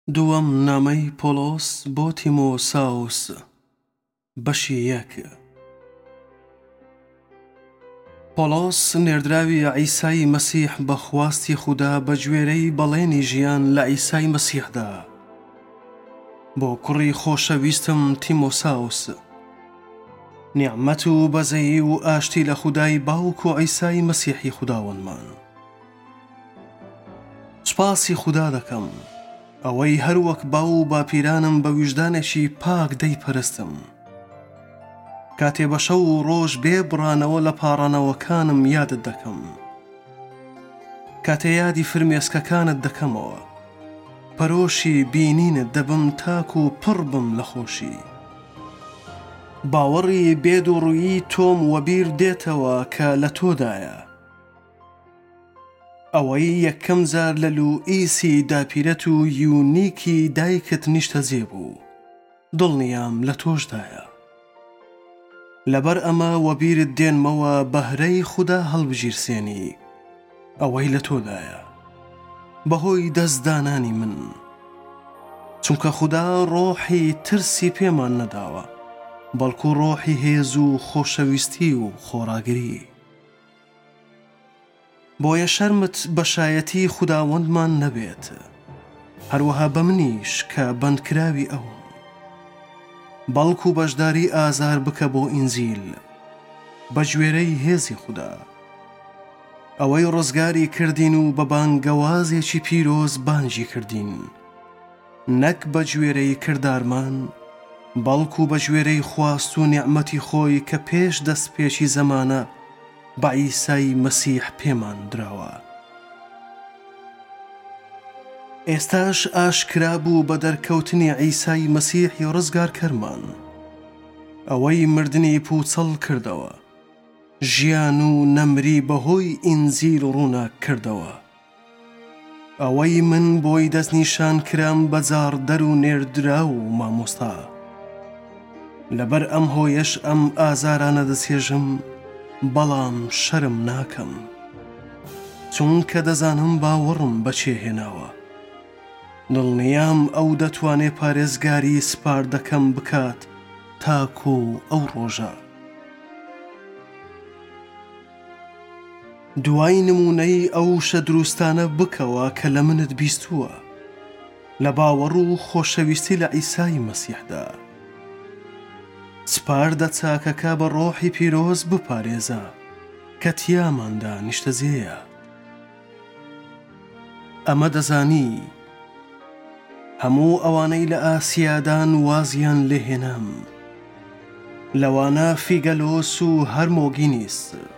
دووەم نامەی پۆلۆس بۆ تیمۆساوس بەشی یەک. پۆلۆس نێردراوی عیسای مەسیح بە خواستی خودا بە گوێرەی بەڵێنی ژیان لە عیسای مەسیحدا بۆ کوڕی خۆشەویستم تیمۆساوس، نیعمەت و بەزەیی و ئاشتی لە خودای باوک و عیسای مەسیحی خوداوەندمان. سوپاسی خودا دەکەم ئەوەی هەروەک باو و باپیرانم بە ویژدانێکی پاک دەیپەرستم، کاتێ بە شەو و ڕۆژ بێبڕانەوە لە پاڕانەوەکانم یادت دەکەم، کاتێ یادی فرمێسکەکانت دەکەمەوە، پەرۆشی بینینت دەبم تاک و پڕ بم لە خۆشی. باوەڕی بێدوڕوویی تۆم وەبیر دێتەوە کە لە تۆدایە، ئەوەی یەکەم جار لە لوئیسی داپیرەت و یونیکی دایکت نیشتە جێبوو، دڵنیام لە تۆشدایە. لەبەر ئەمە وەبیرت دێنمەوە بەهرەی خودا هەڵبژیرسێنی، ئەوەی لە تۆدایە بەهۆی دەستدانانی من، چونکە خودا ڕۆحی ترسی پێمان نەداوە، بەڵکو ڕۆحی هێز و خۆشەویستی و خۆراگری. بۆیە شەرمت بەشایەتی خوداوەندمان نەبێت، هەروەها بە منیش کە بەندکراوی ئەوم، بەڵکو بەشداری ئازار بکە بۆ ئینجیل بە گوێرەی هێزی خودا، ئەوەی ڕزگاری کردین و بە بانگەوازێکی پیرۆز بانگی کردین، نەک بە گوێرەی کردارمان، بەڵکو بە گوێرەی خواست و نیعمەتی خۆی کە پێش دەستپێکی زەمانە بە عیسای مەسیح پێمان دراوە. ئێستاش ئاشکرا بوو بە دەرکەوتنی عیسای مەسیحی ڕزگارکەرمان، ئەوەی مردنی پوچەڵ کردەوە، ژیان و نەمری بەهۆی ئینجیل ڕووناک کردەوە، ئەوەی من بۆی دەستنیشان کرام بە جاردەر و نێردرا و مامۆستا. لەبەر ئەم هۆیەش ئەم ئازارانە دەسێژم، بەڵام شەرم ناکەم، چونکە دەزانم باوەڕم بەچێهێناوە، دڵنیام ئەو دەتوانێ پارێزگاری سپاردەکەم بکات تاکۆ ئەو ڕۆژە. دوای نمونەی ئەو شە دروستانە بکەوە کە لە منت بیستووە لە باوەڕ و خۆشەویستی لە عیسای مەسیحدا. سپاردە چاکەکە بە ڕۆحی پیرۆز بپارێزە کە تیاماندا نیشتەجێیە. ئەمە دەزانی هەموو ئەوانەی لە ئاسیادان وازیان لێهێنام، لەوانە فیگەلۆس و هەرمۆگینیس،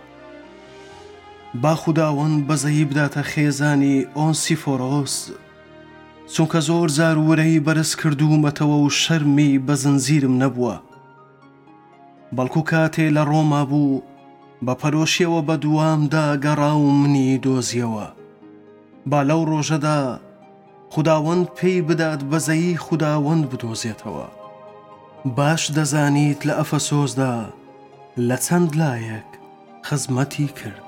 با خوداوەند بەزەیی بداتە خێزانی ئۆنسیفۆرۆس، چونکە زۆر جار ورەی بەرز کردوومەتەوە و شەرمی بە زنجیرم نەبووە، بەڵکو کاتێ لە ڕۆما بوو بە پەرۆشیەوە بە دووامدا گەڕا و منی دۆزیەوە. با لەو ڕۆژەدا خوداوەند پێی بدات بەزەیی خوداوەند بدۆزێتەوە. باش دەزانیت لە ئەفەسۆسدا لە چەند لایەک خزمەتی کرد.